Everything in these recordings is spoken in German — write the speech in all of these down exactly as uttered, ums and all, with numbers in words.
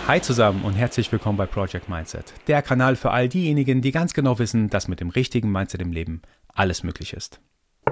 Hi zusammen und herzlich willkommen bei Project Mindset, der Kanal für all diejenigen, die ganz genau wissen, dass mit dem richtigen Mindset im Leben alles möglich ist.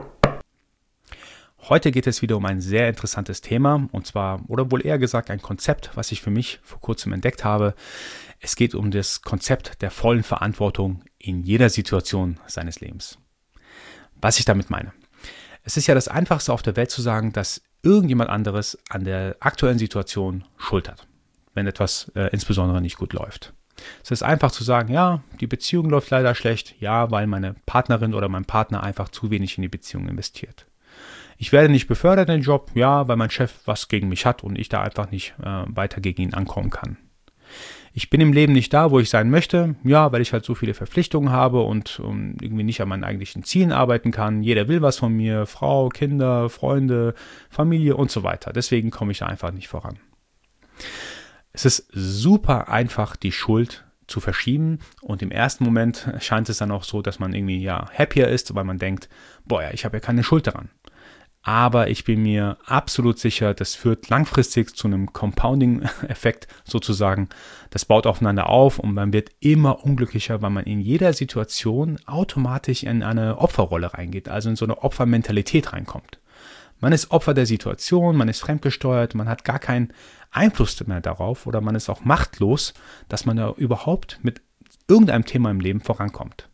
Heute geht es wieder um ein sehr interessantes Thema und zwar, oder wohl eher gesagt, ein Konzept, was ich für mich vor kurzem entdeckt habe. Es geht um das Konzept der vollen Verantwortung in jeder Situation seines Lebens. Was ich damit meine. Es ist ja das Einfachste auf der Welt zu sagen, dass irgendjemand anderes an der aktuellen Situation Schuld hat, wenn etwas äh, insbesondere nicht gut läuft. Es ist einfach zu sagen, ja, die Beziehung läuft leider schlecht, ja, weil meine Partnerin oder mein Partner einfach zu wenig in die Beziehung investiert. Ich werde nicht befördert in den Job, ja, weil mein Chef was gegen mich hat und ich da einfach nicht äh, weiter gegen ihn ankommen kann. Ich bin im Leben nicht da, wo ich sein möchte, ja, weil ich halt so viele Verpflichtungen habe und um, irgendwie nicht an meinen eigentlichen Zielen arbeiten kann. Jeder will was von mir, Frau, Kinder, Freunde, Familie und so weiter. Deswegen komme ich da einfach nicht voran. Es ist super einfach, die Schuld zu verschieben und im ersten Moment scheint es dann auch so, dass man irgendwie ja happier ist, weil man denkt, boah, ja, ich habe ja keine Schuld daran. Aber ich bin mir absolut sicher, das führt langfristig zu einem Compounding-Effekt sozusagen. Das baut aufeinander auf und man wird immer unglücklicher, weil man in jeder Situation automatisch in eine Opferrolle reingeht, also in so eine Opfermentalität reinkommt. Man ist Opfer der Situation, man ist fremdgesteuert, man hat gar keinen Einfluss mehr darauf oder man ist auch machtlos, dass man da überhaupt mit irgendeinem Thema im Leben vorankommt.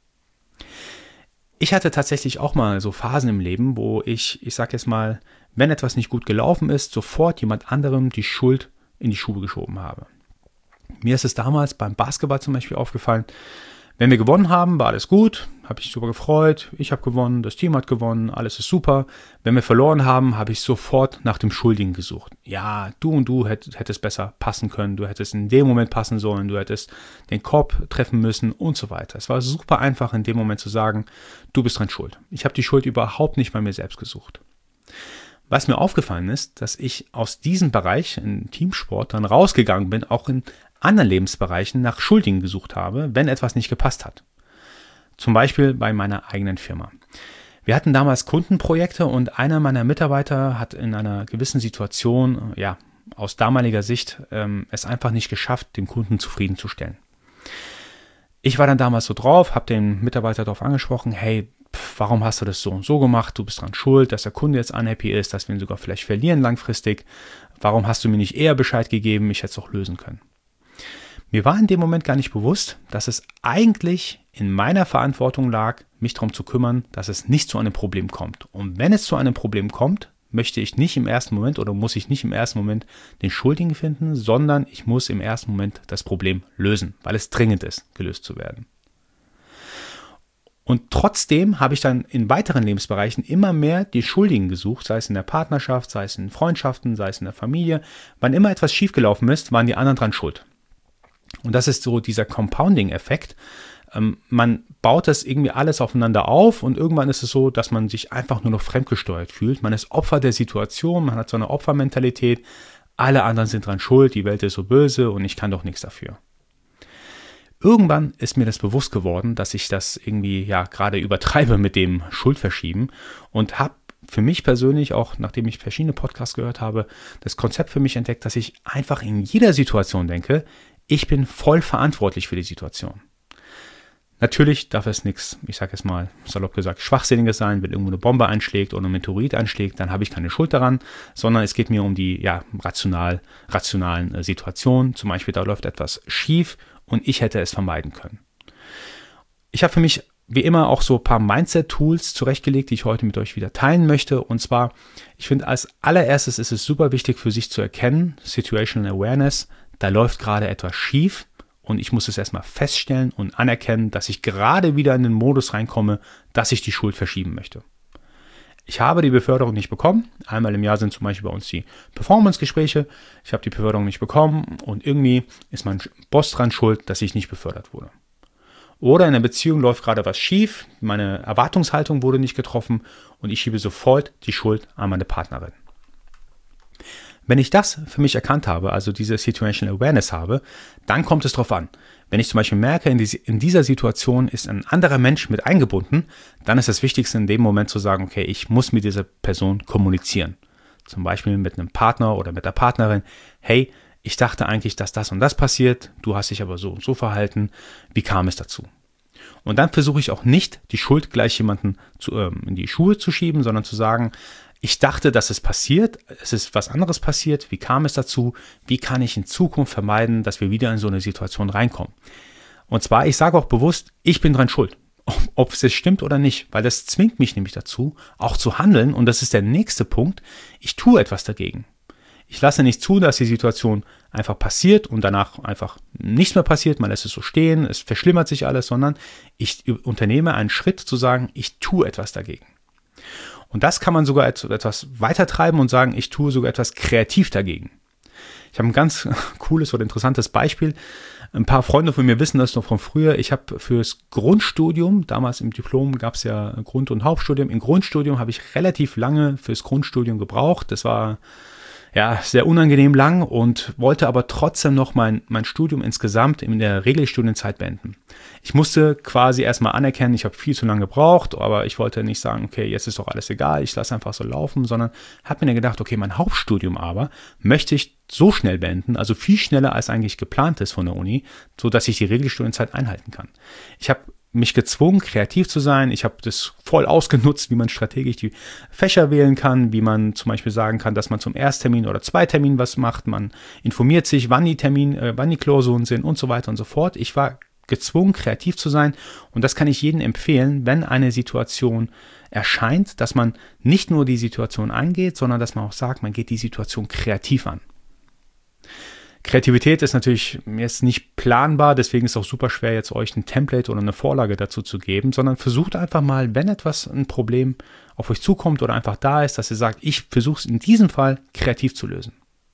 Ich hatte tatsächlich auch mal so Phasen im Leben, wo ich, ich sag jetzt mal, wenn etwas nicht gut gelaufen ist, sofort jemand anderem die Schuld in die Schuhe geschoben habe. Mir ist es damals beim Basketball zum Beispiel aufgefallen, wenn wir gewonnen haben, war alles gut, habe ich super gefreut, ich habe gewonnen, das Team hat gewonnen, alles ist super. Wenn wir verloren haben, habe ich sofort nach dem Schuldigen gesucht. Ja, du und du hätt, hättest besser passen können, du hättest in dem Moment passen sollen, du hättest den Korb treffen müssen und so weiter. Es war super einfach in dem Moment zu sagen, du bist dran schuld. Ich habe die Schuld überhaupt nicht bei mir selbst gesucht. Was mir aufgefallen ist, dass ich aus diesem Bereich, im Teamsport, dann rausgegangen bin, auch in anderen Lebensbereichen nach Schuldigen gesucht habe, wenn etwas nicht gepasst hat. Zum Beispiel bei meiner eigenen Firma. Wir hatten damals Kundenprojekte und einer meiner Mitarbeiter hat in einer gewissen Situation, ja, aus damaliger Sicht, ähm, es einfach nicht geschafft, den Kunden zufriedenzustellen. Ich war dann damals so drauf, habe den Mitarbeiter darauf angesprochen, hey, pff, warum hast du das so und so gemacht? Du bist dran schuld, dass der Kunde jetzt unhappy ist, dass wir ihn sogar vielleicht verlieren langfristig. Warum hast du mir nicht eher Bescheid gegeben? Ich hätte es auch lösen können. Mir war in dem Moment gar nicht bewusst, dass es eigentlich in meiner Verantwortung lag, mich darum zu kümmern, dass es nicht zu einem Problem kommt. Und wenn es zu einem Problem kommt, möchte ich nicht im ersten Moment oder muss ich nicht im ersten Moment den Schuldigen finden, sondern ich muss im ersten Moment das Problem lösen, weil es dringend ist, gelöst zu werden. Und trotzdem habe ich dann in weiteren Lebensbereichen immer mehr die Schuldigen gesucht, sei es in der Partnerschaft, sei es in Freundschaften, sei es in der Familie. Wann immer etwas schiefgelaufen ist, waren die anderen dran schuld. Und das ist so dieser Compounding-Effekt. Ähm, man baut das irgendwie alles aufeinander auf und irgendwann ist es so, dass man sich einfach nur noch fremdgesteuert fühlt. Man ist Opfer der Situation, man hat so eine Opfermentalität. Alle anderen sind dran schuld, die Welt ist so böse und ich kann doch nichts dafür. Irgendwann ist mir das bewusst geworden, dass ich das irgendwie ja gerade übertreibe mit dem Schuldverschieben und habe für mich persönlich, auch nachdem ich verschiedene Podcasts gehört habe, das Konzept für mich entdeckt, dass ich einfach in jeder Situation denke, ich bin voll verantwortlich für die Situation. Natürlich darf es nichts, ich sage jetzt mal salopp gesagt, Schwachsinniges sein, wenn irgendwo eine Bombe einschlägt oder ein Meteorit einschlägt, dann habe ich keine Schuld daran, sondern es geht mir um die ja, rational, rationalen äh, Situationen. Zum Beispiel, da läuft etwas schief und ich hätte es vermeiden können. Ich habe für mich wie immer auch so ein paar Mindset-Tools zurechtgelegt, die ich heute mit euch wieder teilen möchte. Und zwar, ich finde als allererstes ist es super wichtig für sich zu erkennen, Situational Awareness, da läuft gerade etwas schief und ich muss es erstmal feststellen und anerkennen, dass ich gerade wieder in den Modus reinkomme, dass ich die Schuld verschieben möchte. Ich habe die Beförderung nicht bekommen. Einmal im Jahr sind zum Beispiel bei uns die Performance-Gespräche. Ich habe die Beförderung nicht bekommen und irgendwie ist mein Boss dran schuld, dass ich nicht befördert wurde. Oder in der Beziehung läuft gerade was schief, meine Erwartungshaltung wurde nicht getroffen und ich schiebe sofort die Schuld an meine Partnerin. Wenn ich das für mich erkannt habe, also diese Situational Awareness habe, dann kommt es drauf an. Wenn ich zum Beispiel merke, in, die, in dieser Situation ist ein anderer Mensch mit eingebunden, dann ist das Wichtigste in dem Moment zu sagen, okay, ich muss mit dieser Person kommunizieren. Zum Beispiel mit einem Partner oder mit der Partnerin, hey, ich dachte eigentlich, dass das und das passiert, du hast dich aber so und so verhalten, wie kam es dazu? Und dann versuche ich auch nicht, die Schuld gleich jemanden zu, ähm, in die Schuhe zu schieben, sondern zu sagen, ich dachte, dass es passiert, es ist was anderes passiert, wie kam es dazu, wie kann ich in Zukunft vermeiden, dass wir wieder in so eine Situation reinkommen. Und zwar, ich sage auch bewusst, ich bin dran schuld, ob, ob es stimmt oder nicht, weil das zwingt mich nämlich dazu, auch zu handeln, und das ist der nächste Punkt, ich tue etwas dagegen. Ich lasse nicht zu, dass die Situation einfach passiert und danach einfach nichts mehr passiert, man lässt es so stehen, es verschlimmert sich alles, sondern ich unternehme einen Schritt zu sagen, ich tue etwas dagegen. Und das kann man sogar etwas weiter treiben und sagen, ich tue sogar etwas kreativ dagegen. Ich habe ein ganz cooles oder interessantes Beispiel. Ein paar Freunde von mir wissen das noch von früher. Ich habe fürs Grundstudium, damals im Diplom gab es ja Grund- und Hauptstudium, im Grundstudium habe ich relativ lange fürs Grundstudium gebraucht. Das war ja sehr unangenehm lang und wollte aber trotzdem noch mein, mein Studium insgesamt in der Regelstudienzeit beenden. Ich musste quasi erstmal anerkennen, ich habe viel zu lange gebraucht, aber ich wollte nicht sagen, okay, jetzt ist doch alles egal, ich lasse einfach so laufen, sondern habe mir gedacht, okay, mein Hauptstudium aber möchte ich so schnell beenden, also viel schneller als eigentlich geplant ist von der Uni, so dass ich die Regelstudienzeit einhalten kann. Ich habe mich gezwungen, kreativ zu sein. Ich habe das voll ausgenutzt, wie man strategisch die Fächer wählen kann, wie man zum Beispiel sagen kann, dass man zum Ersttermin oder Zweitermin was macht. Man informiert sich, wann die Termin, äh, wann die Klausuren sind und so weiter und so fort. Ich war gezwungen, kreativ zu sein, und das kann ich jedem empfehlen, wenn eine Situation erscheint, dass man nicht nur die Situation angeht, sondern dass man auch sagt, man geht die Situation kreativ an. Kreativität ist natürlich jetzt nicht planbar, deswegen ist es auch super schwer, jetzt euch ein Template oder eine Vorlage dazu zu geben, sondern versucht einfach mal, wenn etwas, ein Problem auf euch zukommt oder einfach da ist, dass ihr sagt, ich versuche es in diesem Fall kreativ zu lösen.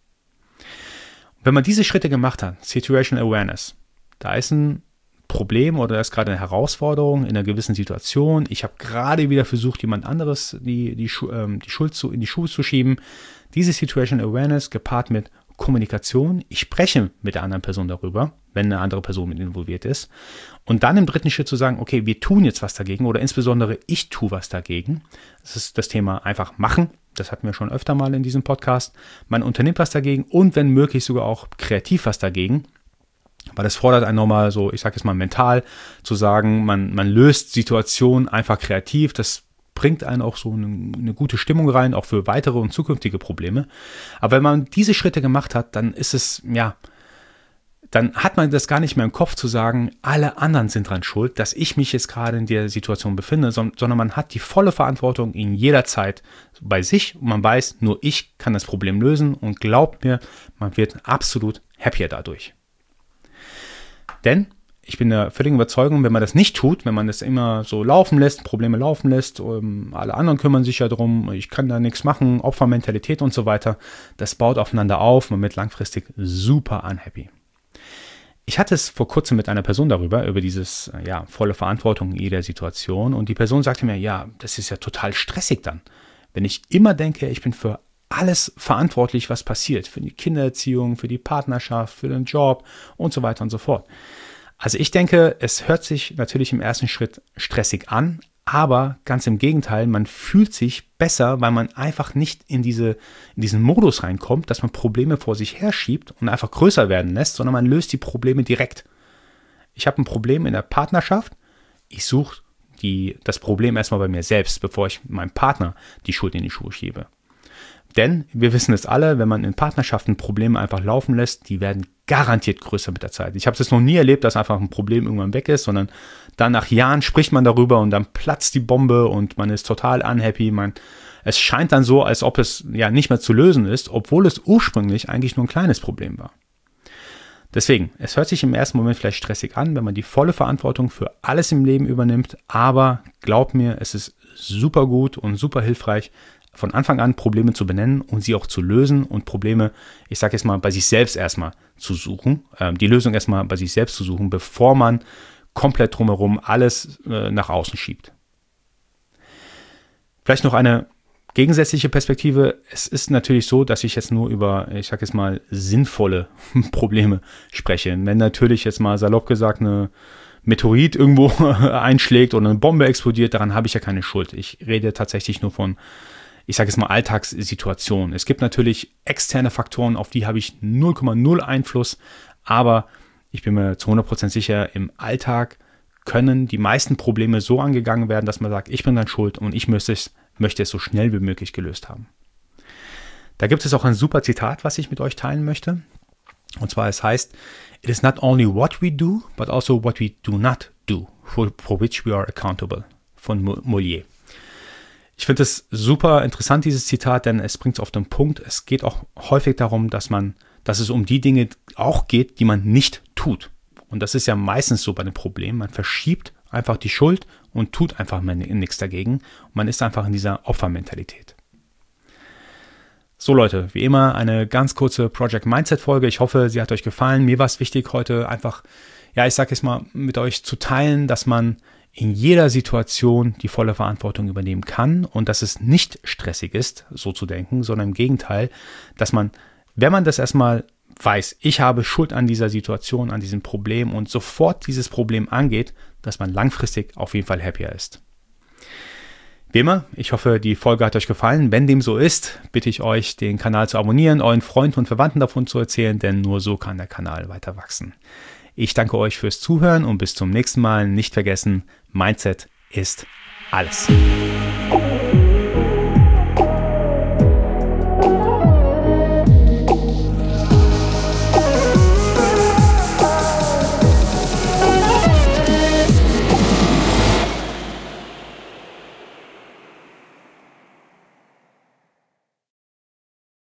Wenn man diese Schritte gemacht hat, Situational Awareness, da ist ein Problem oder da ist gerade eine Herausforderung in einer gewissen Situation, ich habe gerade wieder versucht, jemand anderes die, die, ähm, die Schuld zu, in die Schuhe zu schieben, diese Situational Awareness gepaart mit Kommunikation, ich spreche mit der anderen Person darüber, wenn eine andere Person mit involviert ist, und dann im dritten Schritt zu sagen, okay, wir tun jetzt was dagegen oder insbesondere ich tue was dagegen. Das ist das Thema einfach machen, das hatten wir schon öfter mal in diesem Podcast. Man unternimmt was dagegen und wenn möglich sogar auch kreativ was dagegen, weil das fordert einen nochmal so, ich sage jetzt mal mental, zu sagen, man, man löst Situationen einfach kreativ, das bringt einen auch so eine, eine gute Stimmung rein, auch für weitere und zukünftige Probleme. Aber wenn man diese Schritte gemacht hat, dann ist es, ja, dann hat man das gar nicht mehr im Kopf zu sagen, alle anderen sind dran schuld, dass ich mich jetzt gerade in der Situation befinde, sondern man hat die volle Verantwortung in jeder Zeit bei sich und man weiß, nur ich kann das Problem lösen, und glaubt mir, man wird absolut happier dadurch. Denn ich bin der völligen Überzeugung, wenn man das nicht tut, wenn man das immer so laufen lässt, Probleme laufen lässt, um, alle anderen kümmern sich ja drum, ich kann da nichts machen, Opfermentalität und so weiter, das baut aufeinander auf, man wird langfristig super unhappy. Ich hatte es vor kurzem mit einer Person darüber, über dieses, ja, volle Verantwortung in jeder Situation, und die Person sagte mir, ja, das ist ja total stressig dann, wenn ich immer denke, ich bin für alles verantwortlich, was passiert, für die Kindererziehung, für die Partnerschaft, für den Job und so weiter und so fort. Also ich denke, es hört sich natürlich im ersten Schritt stressig an, aber ganz im Gegenteil, man fühlt sich besser, weil man einfach nicht in, diese, in diesen Modus reinkommt, dass man Probleme vor sich herschiebt und einfach größer werden lässt, sondern man löst die Probleme direkt. Ich habe ein Problem in der Partnerschaft, ich suche die, das Problem erstmal bei mir selbst, bevor ich meinem Partner die Schuld in die Schuhe schiebe. Denn wir wissen es alle, wenn man in Partnerschaften Probleme einfach laufen lässt, die werden garantiert größer mit der Zeit. Ich habe es noch nie erlebt, dass einfach ein Problem irgendwann weg ist, sondern dann nach Jahren spricht man darüber und dann platzt die Bombe und man ist total unhappy. Man, es scheint dann so, als ob es ja nicht mehr zu lösen ist, obwohl es ursprünglich eigentlich nur ein kleines Problem war. Deswegen, es hört sich im ersten Moment vielleicht stressig an, wenn man die volle Verantwortung für alles im Leben übernimmt, aber glaubt mir, es ist super gut und super hilfreich, von Anfang an Probleme zu benennen und sie auch zu lösen und Probleme, ich sage jetzt mal, bei sich selbst erstmal zu suchen, äh, die Lösung erstmal bei sich selbst zu suchen, bevor man komplett drumherum alles äh, nach außen schiebt. Vielleicht noch eine gegensätzliche Perspektive. Es ist natürlich so, dass ich jetzt nur über, ich sage jetzt mal, sinnvolle Probleme spreche. Wenn natürlich jetzt mal salopp gesagt eine Meteorit irgendwo einschlägt oder eine Bombe explodiert, daran habe ich ja keine Schuld. Ich rede tatsächlich nur von, ich sage jetzt mal, Alltagssituationen. Es gibt natürlich externe Faktoren, auf die habe ich null Komma null Einfluss, aber ich bin mir zu hundert Prozent sicher, im Alltag können die meisten Probleme so angegangen werden, dass man sagt, ich bin dann schuld und ich möchte es, möchte es so schnell wie möglich gelöst haben. Da gibt es auch ein super Zitat, was ich mit euch teilen möchte. Und zwar, es heißt, "It is not only what we do, but also what we do not do, for, for which we are accountable", von Molière. Ich finde es super interessant, dieses Zitat, denn es bringt es auf den Punkt. Es geht auch häufig darum, dass man, dass es um die Dinge auch geht, die man nicht tut. Und das ist ja meistens so bei den Problemen. Man verschiebt einfach die Schuld und tut einfach nichts dagegen. Man ist einfach in dieser Opfermentalität. So Leute, wie immer eine ganz kurze Project Mindset Folge. Ich hoffe, sie hat euch gefallen. Mir war es wichtig, heute einfach, ja, ich sage jetzt mal, mit euch zu teilen, dass man in jeder Situation die volle Verantwortung übernehmen kann und dass es nicht stressig ist, so zu denken, sondern im Gegenteil, dass man, wenn man das erstmal weiß, ich habe Schuld an dieser Situation, an diesem Problem und sofort dieses Problem angeht, dass man langfristig auf jeden Fall happier ist. Wie immer, ich hoffe, die Folge hat euch gefallen. Wenn dem so ist, bitte ich euch, den Kanal zu abonnieren, euren Freunden und Verwandten davon zu erzählen, denn nur so kann der Kanal weiter wachsen. Ich danke euch fürs Zuhören und bis zum nächsten Mal. Nicht vergessen, Mindset ist alles.